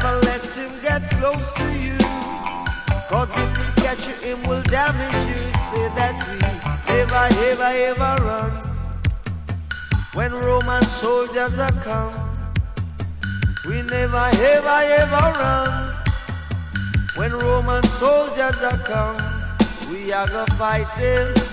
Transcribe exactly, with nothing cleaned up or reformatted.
Never let him get close to you, cause if he catch you, him will damage you. Say that we never, ever, ever run when Roman soldiers are come. We never, ever, ever run when Roman soldiers are come. We are gonna fight them